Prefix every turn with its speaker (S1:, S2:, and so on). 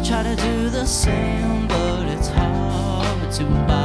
S1: try to do the same, but it's hard to buy.